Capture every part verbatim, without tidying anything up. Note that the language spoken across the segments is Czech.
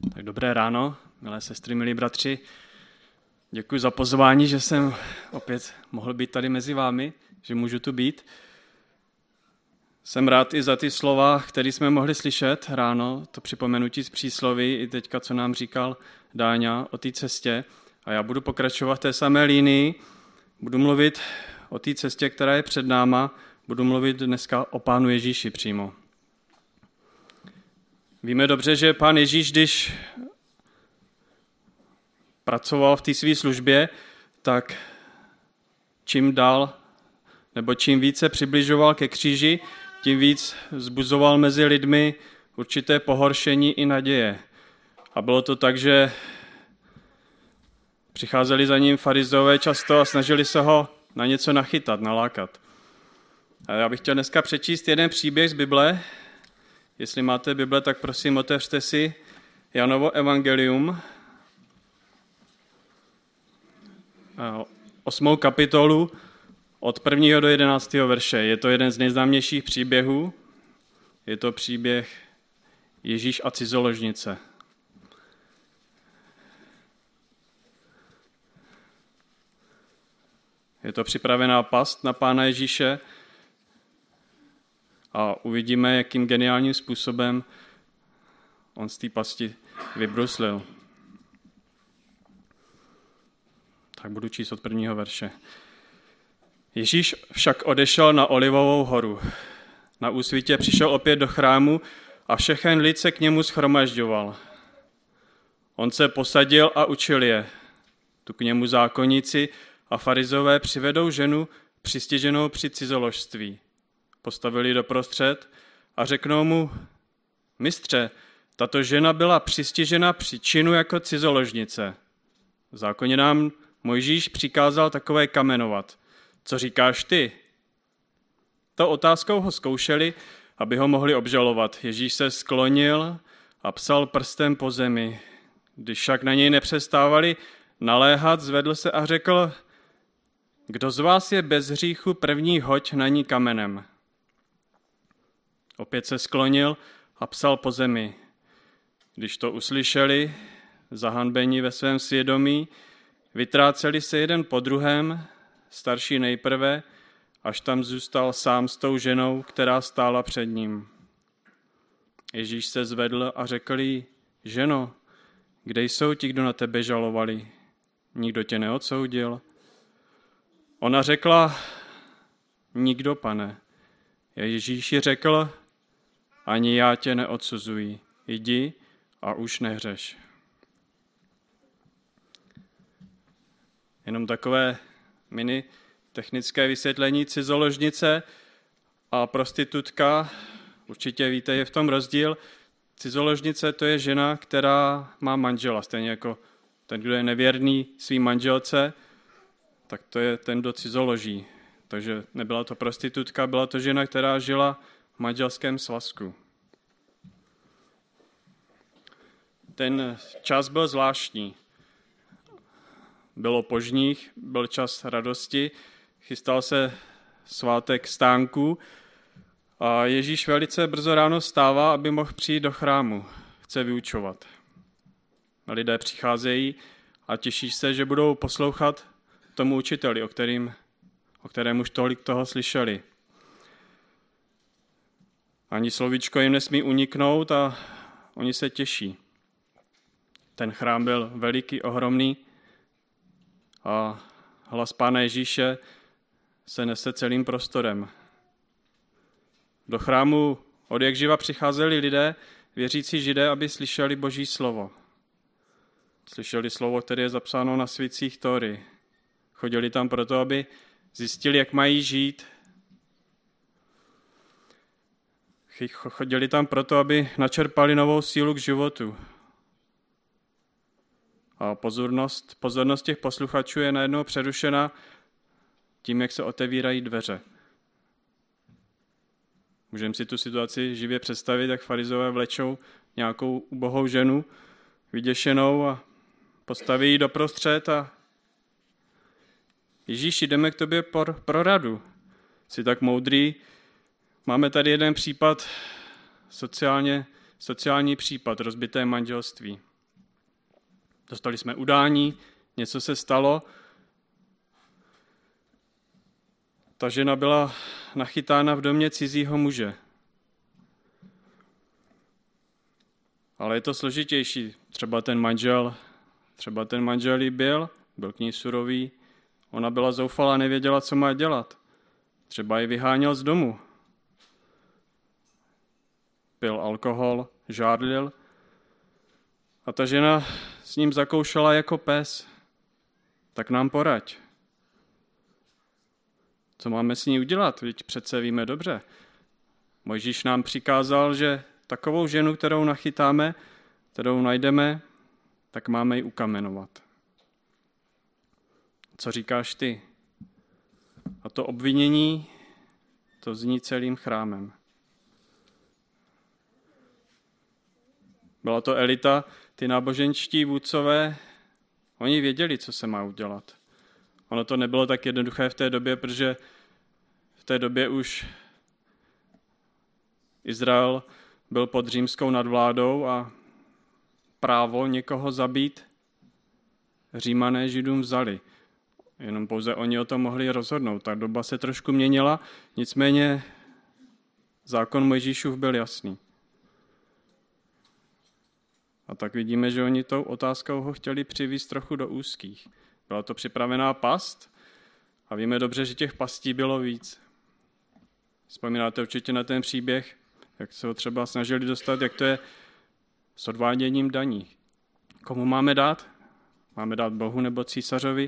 Tak dobré ráno, milé sestry, milí bratři. Děkuji za pozvání, že jsem opět mohl být tady mezi vámi, že můžu tu být. Jsem rád i za ty slova, které jsme mohli slyšet ráno, to připomenutí z přísloví, i teďka, co nám říkal Dáňa o té cestě. A já budu pokračovat v té samé línii, budu mluvit o té cestě, která je před náma, budu mluvit dneska o Pánu Ježíši přímo. Víme dobře, že Pán Ježíš, když pracoval v té své službě, tak čím dál, nebo čím více přibližoval ke kříži, tím víc vzbuzoval mezi lidmi určité pohoršení i naděje. A bylo to tak, že přicházeli za ním farizové často a snažili se ho na něco nachytat, nalákat. A já bych chtěl dneska přečíst jeden příběh z Bible. Jestli máte Bible, tak prosím, otevřte si Janovo evangelium, osmou kapitolu od prvního do jedenáctého verše. Je to jeden z nejznámějších příběhů. Je to příběh Ježíš a cizoložnice. Je to připravená past na Pána Ježíše a uvidíme, jakým geniálním způsobem on z té pasti vybruslil. Tak budu číst od prvního verše. Ježíš však odešel na Olivovou horu. Na úsvitě přišel opět do chrámu a všechen lid se k němu shromažďoval. On se posadil a učil je. Tu k němu zákonníci a farizové přivedou ženu přistiženou při cizoložství. Postavili doprostřed a řeknou mu: Mistře, tato žena byla přistižena při činu jako cizoložnice. V zákoně nám Mojžíš přikázal takové kamenovat. Co říkáš ty? To otázkou ho zkoušeli, aby ho mohli obžalovat. Ježíš se sklonil a psal prstem po zemi. Když však na něj nepřestávali naléhat, zvedl se a řekl: Kdo z vás je bez hříchu, první hoď na ní kamenem. Opět se sklonil a psal po zemi. Když to uslyšeli, zahanbení ve svém svědomí, vytráceli se jeden po druhém, starší nejprve, až tam zůstal sám s tou ženou, která stála před ním. Ježíš se zvedl a řekl jí: Ženo, kde jsou ti, kdo na tebe žalovali? Nikdo tě neodsoudil? Ona řekla: Nikdo, pane. Ježíš jí řekl: Ani já tě neodsuzuji. Jdi a už nehřeš. Jenom takové mini technické vysvětlení. Cizoložnice a prostitutka, určitě víte, je v tom rozdíl. Cizoložnice to je žena, která má manžela, stejně jako ten, kdo je nevěrný svý manželce, tak to je ten, kdo cizoloží. Takže nebyla to prostitutka, byla to žena, která žila v manželském svazku. Ten čas byl zvláštní. Bylo požních, byl čas radosti, chystal se svátek stánku a Ježíš velice brzo ráno vstává, aby mohl přijít do chrámu. Chce vyučovat. Lidé přicházejí a těší se, že budou poslouchat tomu učiteli, o, kterým, o kterém už tolik toho slyšeli. Ani slovíčko jim nesmí uniknout a oni se těší. Ten chrám byl veliký, ohromný a hlas Pána Ježíše se nese celým prostorem. Do chrámu od jak živa přicházeli lidé, věřící Židé, aby slyšeli Boží slovo. Slyšeli slovo, které je zapsáno na svitcích Tóry. Chodili tam proto, aby zjistili, jak mají žít. Chodili tam proto, aby načerpali novou sílu k životu. A pozornost, pozornost těch posluchačů je najednou přerušena tím, jak se otevírají dveře. Můžeme si tu situaci živě představit, jak farizové vlečou nějakou ubohou ženu, vyděšenou, a postaví ji doprostřed a Ježíši, jdeme k tobě pro, pro radu. Jsi tak moudrý. Máme tady jeden případ, sociálně, sociální případ, rozbité manželství. Dostali jsme udání, něco se stalo. Ta žena byla nachytána v domě cizího muže. Ale je to složitější. Třeba ten manžel, třeba ten manžel jí byl, byl k ní surový. Ona byla zoufalá, nevěděla, co má dělat. Třeba ji vyháněl z domu. Pil alkohol, žárlil. A ta žena s ním zakoušela jako pes. Tak nám poraď. Co máme s ní udělat? Vždyť přece víme dobře. Mojžíš nám přikázal, že takovou ženu, kterou nachytáme, kterou najdeme, tak máme ji ukamenovat. Co říkáš ty? A to obvinění, to zní celým chrámem. Byla to elita, ty náboženští vůdcové, oni věděli, co se má udělat. Ono to nebylo tak jednoduché v té době, protože v té době už Izrael byl pod římskou nadvládou a právo někoho zabít Římané Židům vzali. Jenom pouze oni o tom mohli rozhodnout. Ta doba se trošku měnila, nicméně zákon Mojžíšův byl jasný. A tak vidíme, že oni tou otázkou ho chtěli přivést trochu do úzkých. Byla to připravená past a víme dobře, že těch pastí bylo víc. Vzpomínáte určitě na ten příběh, jak se ho třeba snažili dostat, jak to je s odváděním daní. Komu máme dát? Máme dát Bohu nebo císařovi?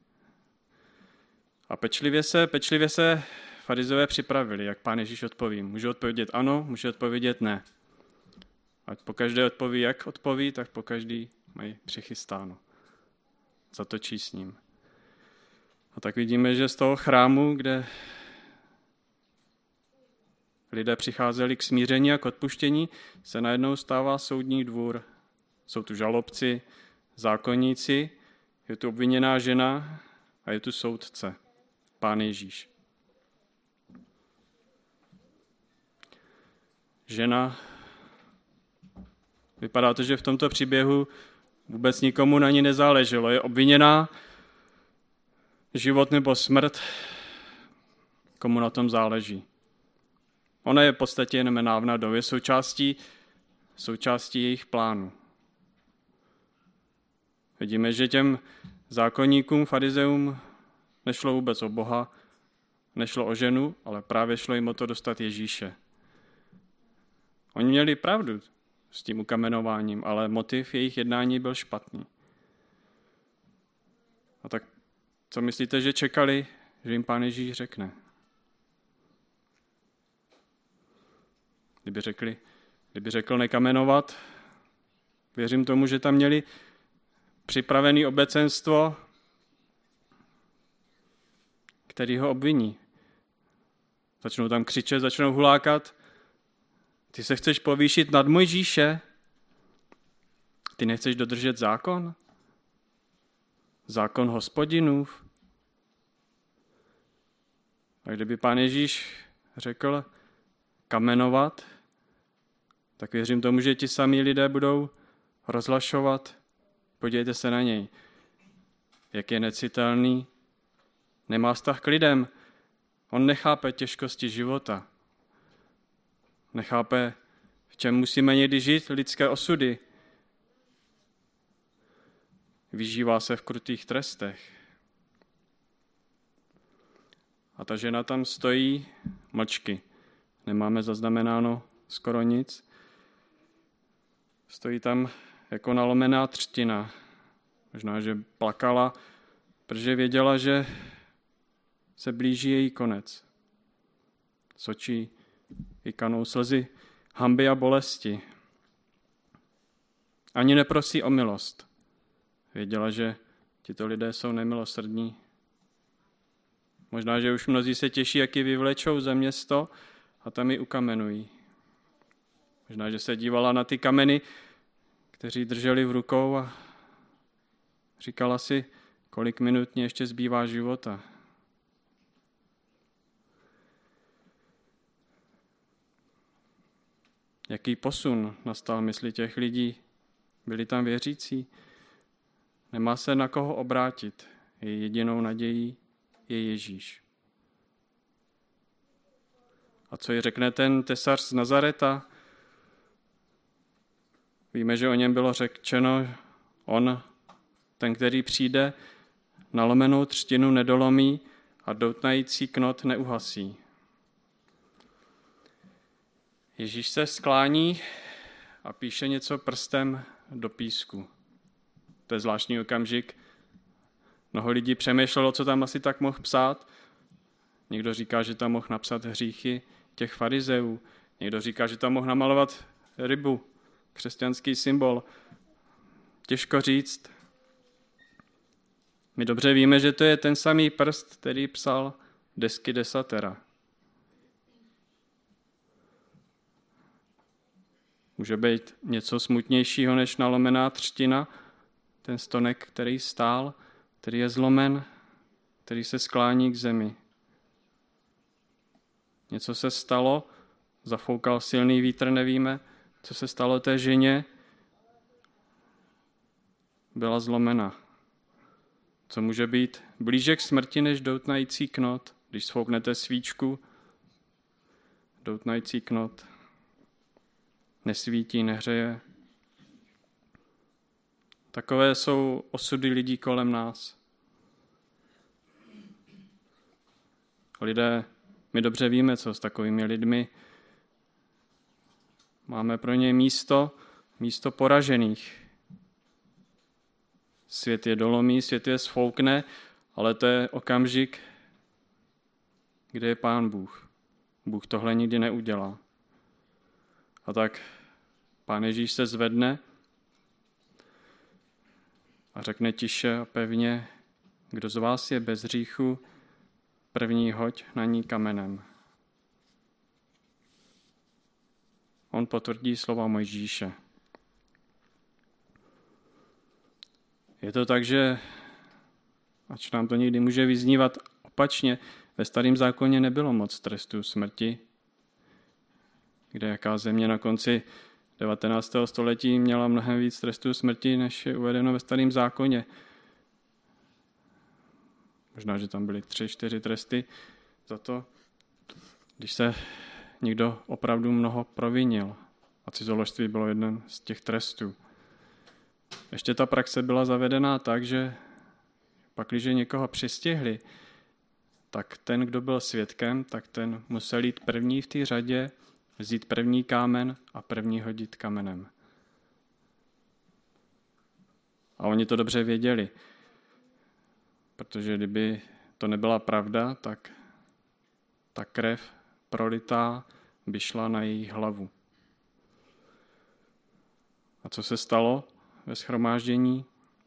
A pečlivě se, pečlivě se farizové připravili, jak Pán Ježíš odpoví. Může odpovědět ano, může odpovědět ne. Ať pokaždé odpoví, jak odpoví, tak pokaždý mají přichystáno. Zatočí s ním. A tak vidíme, že z toho chrámu, kde lidé přicházeli k smíření a k odpuštění, se najednou stává soudní dvůr. Jsou tu žalobci, zákonníci, je tu obviněná žena a je tu soudce, Pán Ježíš. Žena, vypadá to, že v tomto příběhu vůbec nikomu na ní nezáleželo. Je obviněná, život nebo smrt, komu na tom záleží. Ona je v podstatě jen návnadou, je součástí, součástí jejich plánu. Vidíme, že těm zákonníkům, farizeům nešlo vůbec o Boha, nešlo o ženu, ale právě šlo jim o to dostat Ježíše. Oni měli pravdu s tím ukamenováním, ale motiv jejich jednání byl špatný. A tak co myslíte, že čekali, že jim Pán Ježíš řekne? Kdyby, řekli, kdyby řekl nekamenovat, věřím tomu, že tam měli připravené obecenstvo, který ho obviní. Začnou tam křičet, začnou hulákat. Ty se chceš povýšit nad Mojžíše? Ty nechceš dodržet zákon? Zákon Hospodinův? A kdyby Pán Ježíš řekl kamenovat, tak věřím tomu, že ti samí lidé budou rozhlašovat. Podívejte se na něj, jak je necitelný, nemá vztah k lidem, on nechápe těžkosti života, nechápe, v čem musíme někdy žít lidské osudy, vyžívá se v krutých trestech. A ta žena tam stojí mlčky, nemáme zaznamenáno skoro nic, stojí tam jako nalomená třtina. Možná, že plakala, protože věděla, že se blíží její konec. Z očí vykanou slzy hanby a bolesti. Ani neprosí o milost. Věděla, že tito lidé jsou nemilosrdní. Možná, že už mnozí se těší, jak ji vyvlečou za město a tam ji ukamenují. Možná, že se dívala na ty kameny, kteří drželi v rukou a říkala si, kolik minut mě ještě zbývá života. Jaký posun nastal mysli těch lidí? Byli tam věřící? Nemá se na koho obrátit. Její jedinou nadějí je Ježíš. A co jí řekne ten tesař z Nazareta? Víme, že o něm bylo řečeno, on, ten, který přijde, nalomenou třtinu nedolomí a doutnající knot neuhasí. Ježíš se sklání a píše něco prstem do písku. To je zvláštní okamžik. Mnoho lidí přemýšlelo, co tam asi tak mohl psát. Někdo říká, že tam mohl napsat hříchy těch farizeů. Někdo říká, že tam mohl namalovat rybu, křesťanský symbol. Těžko říct. My dobře víme, že to je ten samý prst, který psal desky desatera. Může být něco smutnějšího než nalomená třtina, ten stonek, který stál, který je zlomen, který se sklání k zemi. Něco se stalo, zafoukal silný vítr, nevíme, co se stalo té ženě, byla zlomena. Co může být blíže k smrti než doutnající knot, když sfouknete svíčku, doutnající knot nesvítí, nehřeje. Takové jsou osudy lidí kolem nás. Lidé, my dobře víme, co s takovými lidmi. Máme pro ně místo, místo poražených. Svět je dolomí, svět je sfoukne, ale to je okamžik, kde je Pán Bůh. Bůh tohle nikdy neudělá. A tak Pán Ježíš se zvedne a řekne tiše a pevně, kdo z vás je bez hříchu, první hoď na ní kamenem. On potvrdí slova Mojžíše. Je to tak, že ač nám to někdy může vyznívat opačně, ve Starém zákoně nebylo moc trestů smrti, kde jaká země na konci devatenáctého století měla mnohem víc trestů smrti, než je uvedeno ve Starém zákoně. Možná, že tam byly tři, čtyři tresty za to, když se někdo opravdu mnoho provinil. A cizoložství bylo jeden z těch trestů. Ještě ta praxe byla zavedená tak, že pakliže někoho přistihli, tak ten, kdo byl svědkem, tak ten musel jít první v té řadě, vzít první kámen a první hodit kamenem. A oni to dobře věděli, protože kdyby to nebyla pravda, tak ta krev prolitá by šla na jejich hlavu. A co se stalo ve shromáždění?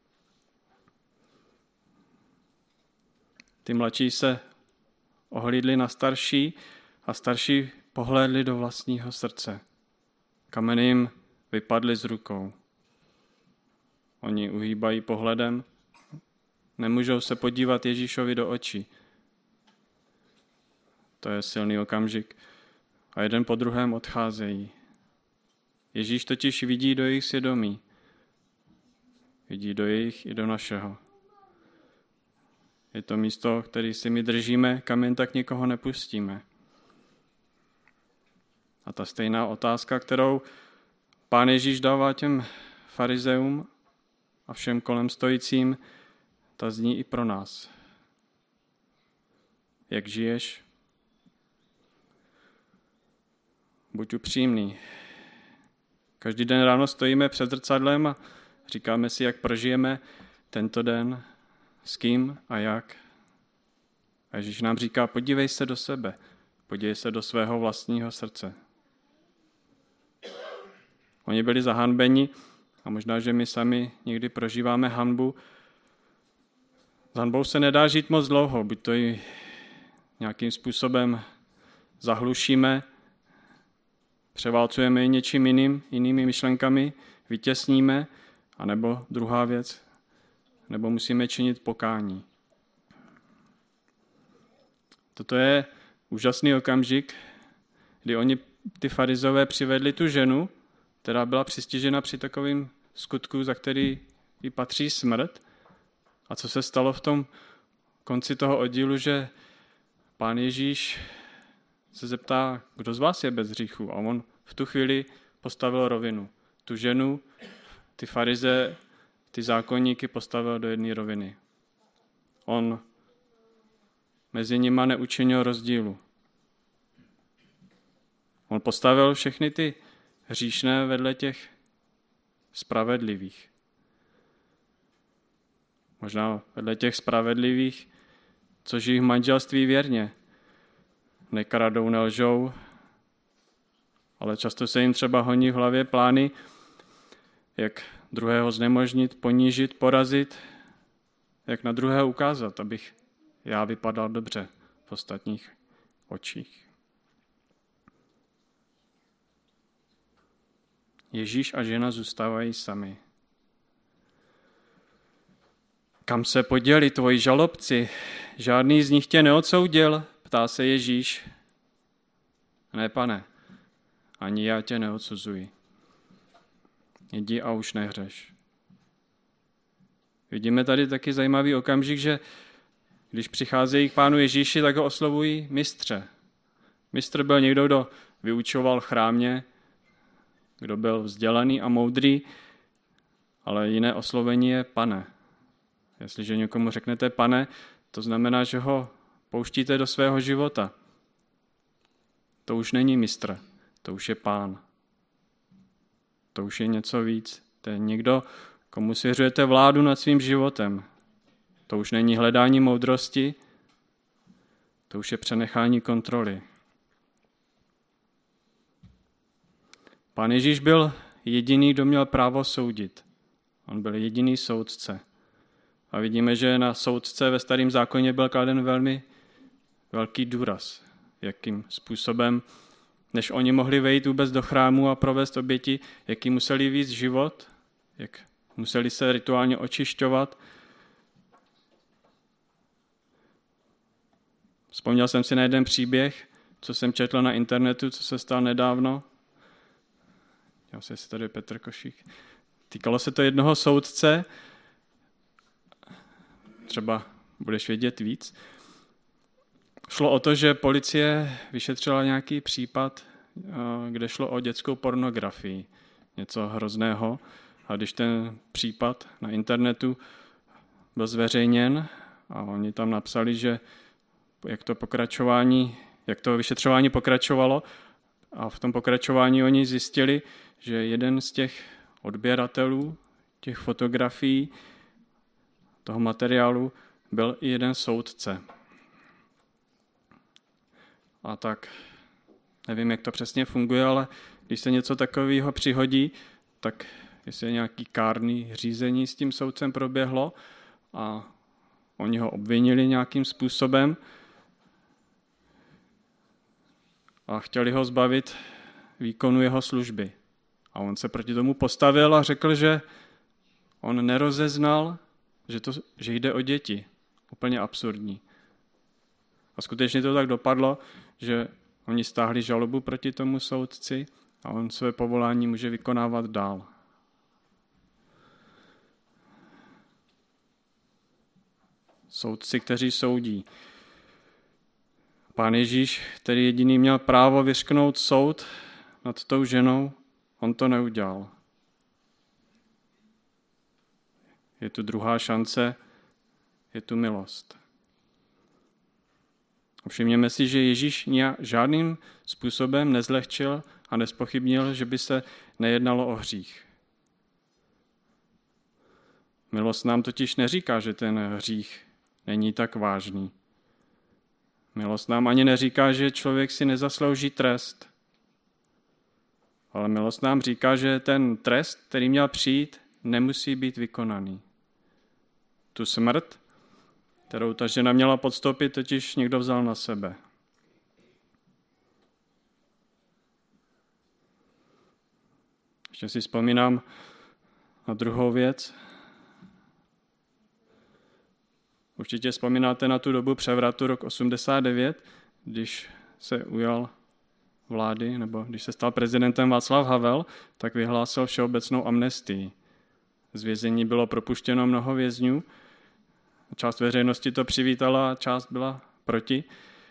Ty mladší se ohlídli na starší a starší pohlédli do vlastního srdce. Kameny jim vypadly z rukou. Oni uhýbají pohledem, nemůžou se podívat Ježíšovi do očí. To je silný okamžik. A jeden po druhém odcházejí. Ježíš totiž vidí do jejich svědomí. Vidí do jejich i do našeho. Je to místo, které si my držíme, kam jen tak někoho nepustíme. A ta stejná otázka, kterou Pán Ježíš dává těm farizeům a všem kolem stojícím, ta zní i pro nás. Jak žiješ? Buď upřímný. Každý den ráno stojíme před zrcadlem a říkáme si, jak prožijeme tento den, s kým a jak. A Ježíš nám říká, podívej se do sebe, podívej se do svého vlastního srdce. Oni byli zahanbeni a možná, že my sami někdy prožíváme hanbu. S hanbou se nedá žít moc dlouho, buď to i nějakým způsobem zahlušíme, převálcujeme ji něčím jiným, jinými myšlenkami, vytěsníme, anebo druhá věc, nebo musíme činit pokání. Toto je úžasný okamžik, kdy oni, ty farizové, přivedli tu ženu, která byla přistižena při takovým skutku, za který jí patří smrt, A co se stalo v tom konci toho oddílu, že Pán Ježíš se zeptá, kdo z vás je bez hříchu? A on v tu chvíli postavil rovinu. Tu ženu, ty farize, ty zákonníky postavil do jedné roviny. On mezi nima neučinil rozdílu. On postavil všechny ty hříšné vedle těch spravedlivých. Možná vedle těch spravedlivých, co žijí v manželství věrně. Nekradou, nelžou, ale často se jim třeba honí v hlavě plány, jak druhého znemožnit, ponížit, porazit, jak na druhého ukázat, abych já vypadal dobře v ostatních očích. Ježíš a žena zůstávají sami. Kam se poděli tvoji žalobci? Žádný z nich tě neodsoudil, ptá se Ježíš. Ne, Pane, ani já tě neodsuzuji. Jdi a už nehřeš. Vidíme tady taky zajímavý okamžik, že když přicházejí k Pánu Ježíši, tak ho oslovují mistře. Mistr byl někdo, kdo vyučoval v chrámě, kdo byl vzdělaný a moudrý, ale jiné oslovení je Pane. Jestliže někomu řeknete Pane, to znamená, že ho pouštíte do svého života. To už není mistr, to už je Pán. To už je něco víc. To je někdo, komu svěřujete vládu nad svým životem. To už není hledání moudrosti, to už je přenechání kontroly. Pán Ježíš byl jediný, kdo měl právo soudit. On byl jediný soudce. A vidíme, že na soudce ve Starém zákoně byl kladen velmi velký důraz. Jakým způsobem, než oni mohli vejít vůbec do chrámu a provést oběti, jaký museli víc život, jak museli se rituálně očišťovat. Vzpomněl jsem si na jeden příběh, co jsem četl na internetu, co se stalo nedávno. Já se jestli tady je Petr Košík. Týkalo se to jednoho soudce, třeba budeš vědět víc. Šlo o to, že policie vyšetřila nějaký případ, kde šlo o dětskou pornografii, něco hrozného. A když ten případ na internetu byl zveřejněn a oni tam napsali, že jak to pokračování, jak to vyšetřování pokračovalo, a v tom pokračování oni zjistili, že jeden z těch odběratelů těch fotografií, toho materiálu, byl i jeden soudce. A tak nevím, jak to přesně funguje, ale když se něco takového přihodí, tak jestli je nějaký kárný řízení s tím soudcem proběhlo a oni ho obvinili nějakým způsobem a chtěli ho zbavit výkonu jeho služby. A on se proti tomu postavil a řekl, že on nerozeznal, že, to, že jde o děti. Úplně absurdní. A skutečně to tak dopadlo, že oni stáhli žalobu proti tomu soudci a on své povolání může vykonávat dál. Soudci, kteří soudí. Pán Ježíš, který jediný měl právo vyřknout soud nad tou ženou, on to neudělal. Je tu druhá šance, je tu milost. Všimněme si, že Ježíš žádným způsobem nezlehčil a nezpochybnil, že by se nejednalo o hřích. Milost nám totiž neříká, že ten hřích není tak vážný. Milost nám ani neříká, že člověk si nezaslouží trest. Ale milost nám říká, že ten trest, který měl přijít, nemusí být vykonaný. Tu smrt, kterou ta žena měla podstoupit, totiž někdo vzal na sebe. Ještě si vzpomínám na druhou věc. Určitě vzpomínáte na tu dobu převratu rok osmdesát devět, když se ujal vlády, nebo když se stal prezidentem Václav Havel, tak vyhlásil všeobecnou amnestii. Z vězení bylo propuštěno mnoho vězňů Část veřejnosti to přivítala a část byla proti.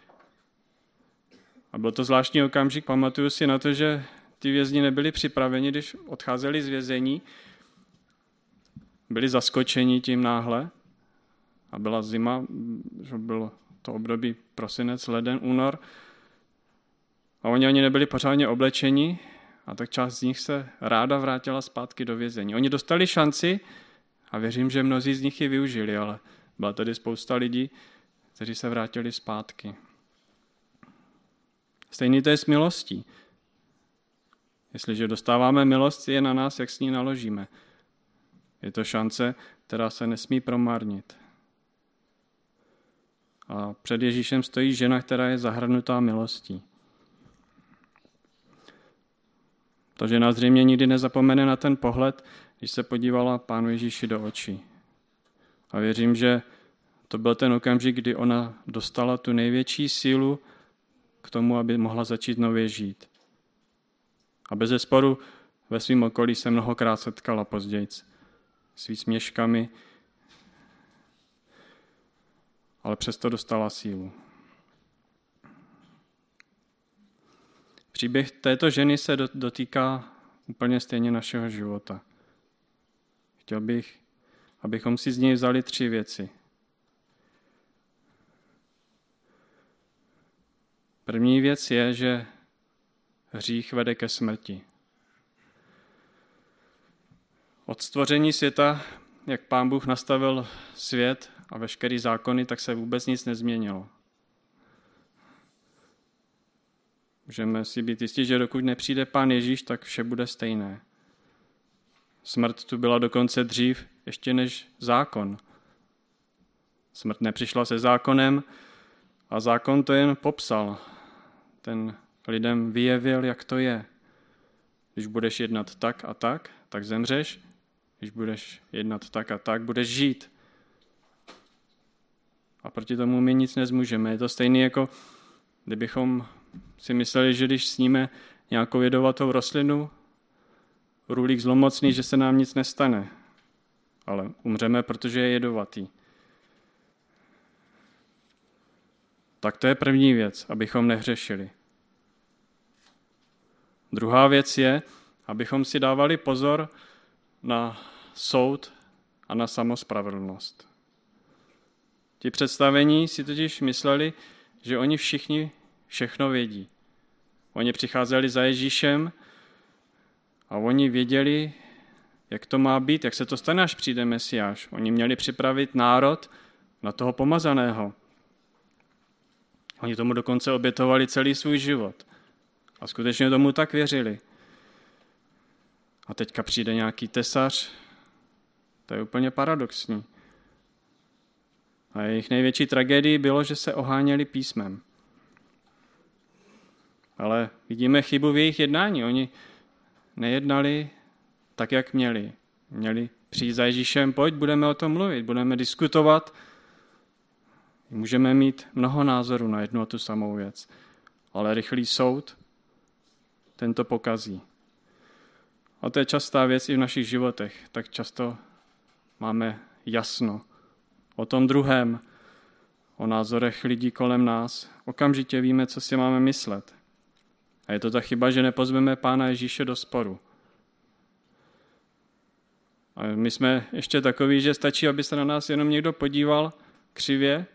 A byl to zvláštní okamžik, pamatuju si na to, že ty vězni nebyli připraveni, když odcházeli z vězení, byli zaskočeni tím náhle a byla zima, že bylo to období prosinec, leden, únor a oni ani nebyli pořádně oblečeni a tak část z nich se ráda vrátila zpátky do vězení. Oni dostali šanci a věřím, že mnozí z nich ji využili, ale byla tady spousta lidí, kteří se vrátili zpátky. Stejný to je s milostí. Jestliže dostáváme milost, je na nás, jak s ní naložíme. Je to šance, která se nesmí promarnit. A před Ježíšem stojí žena, která je zahrnutá milostí. Ta žena zřejmě nikdy nezapomene na ten pohled, když se podívala Pánu Ježíši do očí. A věřím, že to byl ten okamžik, kdy ona dostala tu největší sílu k tomu, aby mohla začít nově žít. A bezesporu ve svém okolí se mnohokrát setkala později s výsměškami, ale přesto dostala sílu. Příběh této ženy se dotýká úplně stejně našeho života. Chtěl bych, abychom si z něj vzali tři věci. První věc je, že hřích vede ke smrti. Od stvoření světa, jak Pán Bůh nastavil svět a veškerý zákony, tak se vůbec nic nezměnilo. Můžeme si být jistí, že dokud nepřijde Pán Ježíš, tak vše bude stejné. Smrt tu byla dokonce dřív, ještě než zákon. Smrt nepřišla se zákonem a zákon to jen popsal. Ten lidem vyjevil, jak to je. Když budeš jednat tak a tak, tak zemřeš. Když budeš jednat tak a tak, budeš žít. A proti tomu my nic nezmůžeme. Je to stejné, jako kdybychom si mysleli, že když sníme nějakou jedovatou rostlinu, růlík zlomocný, že se nám nic nestane. Ale umřeme, protože je jedovatý. Tak to je první věc, abychom nehřešili. Druhá věc je, abychom si dávali pozor na soud a na samospravedlnost. Ti představení si totiž mysleli, že oni všichni všechno vědí. Oni přicházeli za Ježíšem a oni věděli, jak to má být, jak se to stane, až přijde Mesiáš. Oni měli připravit národ na toho pomazaného. Oni tomu dokonce obětovali celý svůj život. A skutečně tomu tak věřili. A teďka přijde nějaký tesař. To je úplně paradoxní. A jejich největší tragédií bylo, že se oháněli písmem. Ale vidíme chybu v jejich jednání. Oni nejednali tak, jak měli. Měli přijít za Ježíšem, pojď, budeme o tom mluvit, budeme diskutovat. Můžeme mít mnoho názorů na jednu a tu samou věc. Ale rychlý soud, ten to pokazí. A to je častá věc i v našich životech. Tak často máme jasno o tom druhém, o názorech lidí kolem nás. Okamžitě víme, co si máme myslet. A je to ta chyba, že nepozveme Pána Ježíše do sporu. A my jsme ještě takoví, že stačí, aby se na nás jenom někdo podíval křivě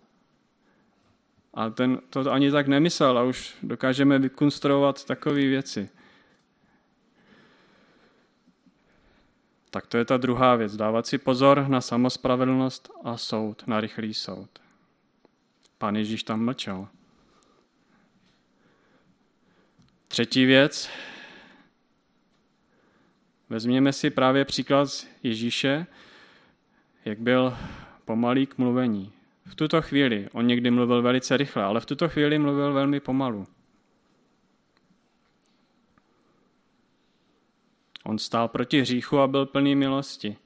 a ten to ani tak nemyslel a už dokážeme vykonstruovat takové věci. Tak to je ta druhá věc. Dávat si pozor na samospravedlnost a soud, na rychlý soud. Pán Ježíš tam mlčel. Třetí věc. Vezměme si právě příklad z Ježíše, jak byl pomalý k mluvení. V tuto chvíli, on někdy mluvil velice rychle, ale v tuto chvíli mluvil velmi pomalu. On stál proti hříchu a byl plný milosti.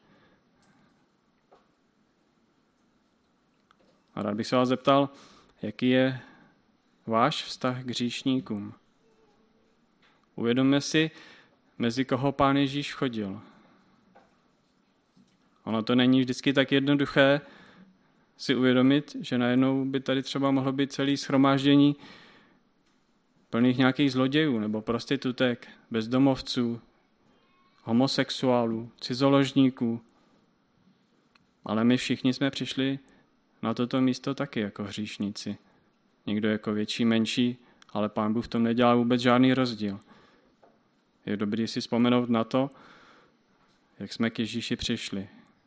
A rád bych se vás zeptal, jaký je váš vztah k hříšníkům. Uvědomme si, mezi koho Pán Ježíš chodil. Ono to není vždycky tak jednoduché si uvědomit, že najednou by tady třeba mohlo být celé shromáždění plných nějakých zlodějů nebo prostitutek, bezdomovců, homosexuálů, cizoložníků. Ale my všichni jsme přišli na toto místo taky jako hříšníci. Někdo jako větší, menší, ale Pán Bůh v tom nedělá vůbec žádný rozdíl. Je dobré si vzpomenout na to, jak jsme k Ježíši přišli.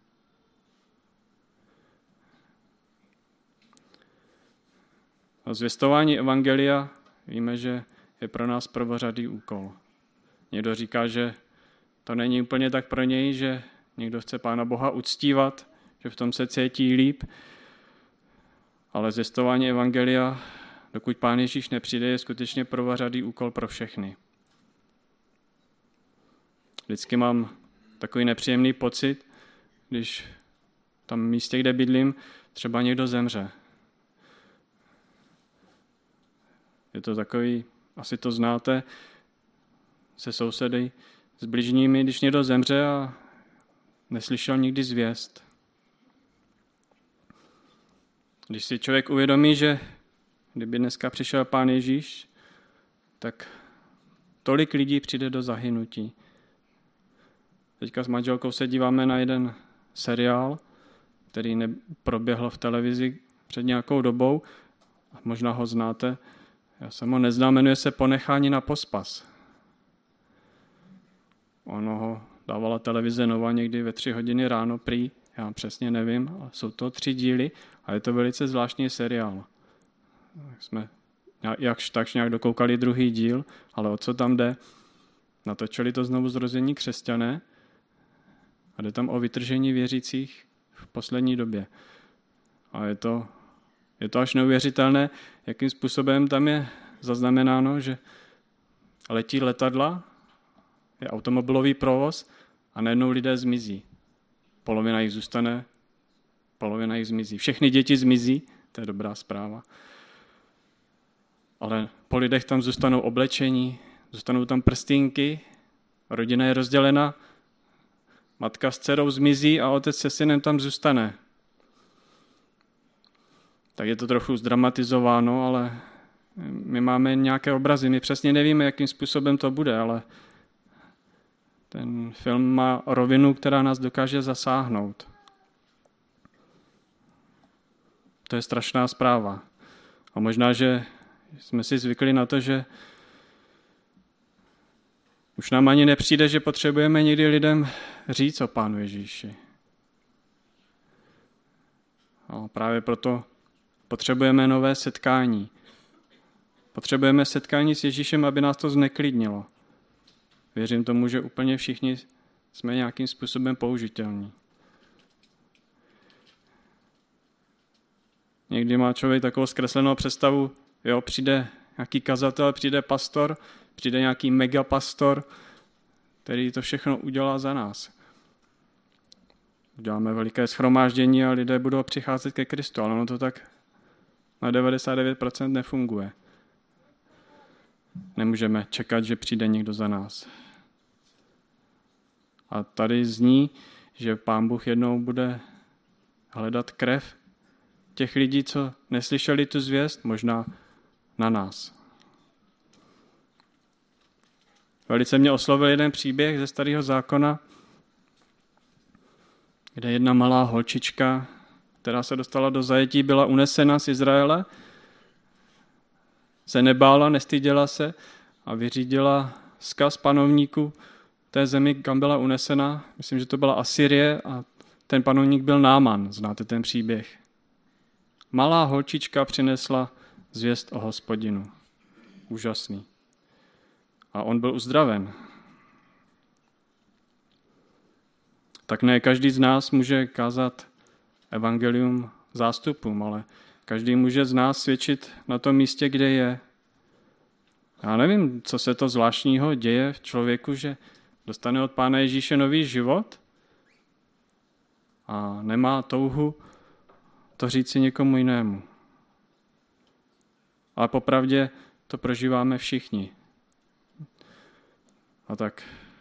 O zvěstování evangelia víme, že je pro nás prvořadý úkol. Někdo říká, že to není úplně tak pro něj, že někdo chce Pána Boha uctívat, že v tom se cítí líp, ale zvěstování evangelia, dokud Pán Ježíš nepřijde, je skutečně prvořadý úkol pro všechny. Vždycky mám takový nepříjemný pocit, když tam v místě, kde bydlím, třeba někdo zemře. Je to takový, asi to znáte, se sousedy s bližními, když někdo zemře a neslyšel nikdy zvěst. Když si člověk uvědomí, že kdyby dneska přišel Pán Ježíš, tak tolik lidí přijde do zahynutí. Teďka s manželkou se díváme na jeden seriál, který proběhl v televizi před nějakou dobou. Možná ho znáte. Já jsem ho neznám, jmenuje se Ponechání na pospas. Ono ho dávala televize Nova někdy ve tři hodiny ráno prý, já přesně nevím, ale jsou to tři díly a je to velice zvláštní seriál. Jsme jakž takž nějak dokoukali druhý díl, ale o co tam jde? Natočili to znovu zrození křesťané a jde tam o vytržení věřících v poslední době. A je to, je to až neuvěřitelné, jakým způsobem tam je zaznamenáno, že letí letadla, je automobilový provoz a najednou lidé zmizí. Polovina jich zůstane, polovina jich zmizí. Všechny děti zmizí, to je dobrá zpráva. Ale po lidech tam zůstanou oblečení, zůstanou tam prstínky, rodina je rozdělena, matka s dcerou zmizí a otec se synem tam zůstane. Tak je to trochu zdramatizováno, ale my máme nějaké obrazy. My přesně nevíme, jakým způsobem to bude, ale ten film má rovinu, která nás dokáže zasáhnout. To je strašná zpráva. A možná, že jsme si zvykli na to, že už nám ani nepřijde, že potřebujeme někdy lidem říct o Pánu Ježíši. A právě proto potřebujeme nové setkání. Potřebujeme setkání s Ježíšem, aby nás to zneklidnilo. Věřím tomu, že úplně všichni jsme nějakým způsobem použitelní. Někdy má člověk takovou zkreslenou představu, jo, přijde nějaký kazatel, přijde pastor, přijde nějaký megapastor, který to všechno udělá za nás. Uděláme veliké shromáždění a lidé budou přicházet ke Kristu, ale ono to tak na devadesát devět procent nefunguje. Nemůžeme čekat, že přijde někdo za nás. A tady zní, že Pán Bůh jednou bude hledat krev těch lidí, co neslyšeli tu zvěst, možná na nás. Velice mě oslovil jeden příběh ze Starého zákona, kde jedna malá holčička, která se dostala do zajetí, byla unesena z Izraele, se nebála, nestyděla se a vyřídila vzkaz panovníku té zemi, kam byla unesena. Myslím, že to byla Asyrie a ten panovník byl Náman. Znáte ten příběh. Malá holčička přinesla zvěst o Hospodinu. Úžasný. A on byl uzdraven. Tak ne každý z nás může kázat evangelium zástupům, ale každý může z nás svědčit na tom místě, kde je. Já nevím, co se to zvláštního děje v člověku, že dostane od Pána Ježíše nový život a nemá touhu to říct si někomu jinému. Ale popravdě to prožíváme všichni. A tak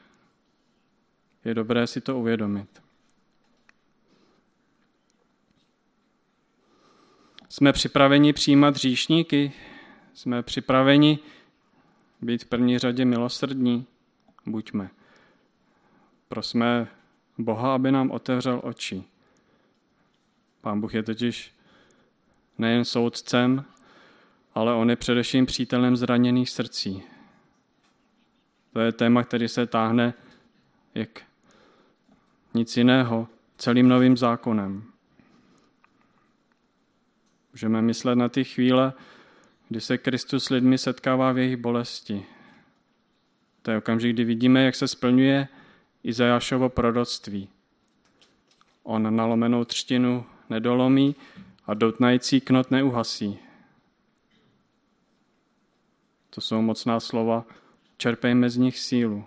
je dobré si to uvědomit. Jsme připraveni přijímat hříšníky? Jsme připraveni být v první řadě milosrdní? Buďme. Prosme Boha, aby nám otevřel oči. Pán Bůh je totiž nejen soudcem, ale on je především přítelem zraněných srdcí. To je téma, který se táhne jak nic jiného celým novým zákonem. Můžeme myslet na ty chvíle, kdy se Kristus s lidmi setkává v jejich bolesti. To je okamžik, kdy vidíme, jak se splňuje Izajášovo proroctví. On nalomenou třtinu nedolomí a doutnající knot neuhasí. To jsou mocná slova, čerpejme z nich sílu.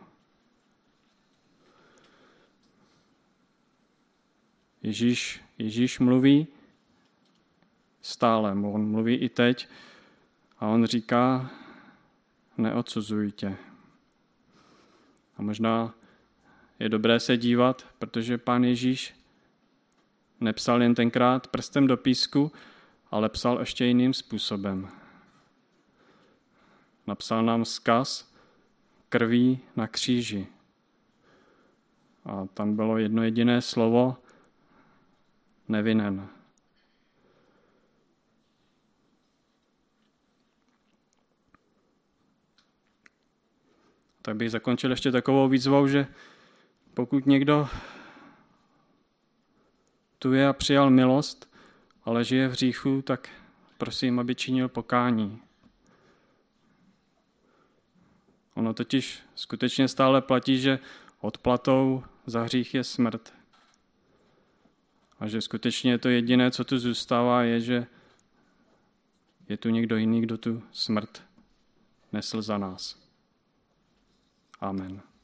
Ježíš, Ježíš mluví stále, on mluví i teď a on říká, neodsuzujte. A možná je dobré se dívat, protože Pán Ježíš nepsal jen tenkrát prstem do písku, ale psal ještě jiným způsobem. Napsal nám vzkaz krví na kříži. A tam bylo jedno jediné slovo, nevinen. Tak bych zakončil ještě takovou výzvou, že pokud někdo tu je a přijal milost, ale žije v hříchu, tak prosím, aby činil pokání. Ono totiž skutečně stále platí, že odplatou za hřích je smrt. A že skutečně to jediné, co tu zůstává, je, že je tu někdo jiný, kdo tu smrt nesl za nás. Amen.